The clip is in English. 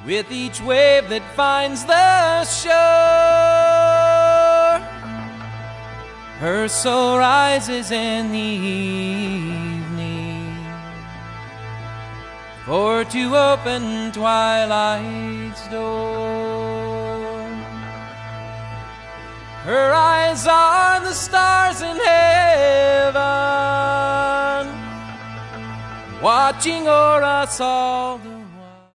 with each wave that finds the shore. Her soul rises in the evening, for to open twilight's door. Her eyes are the stars in heaven, watching o'er us all the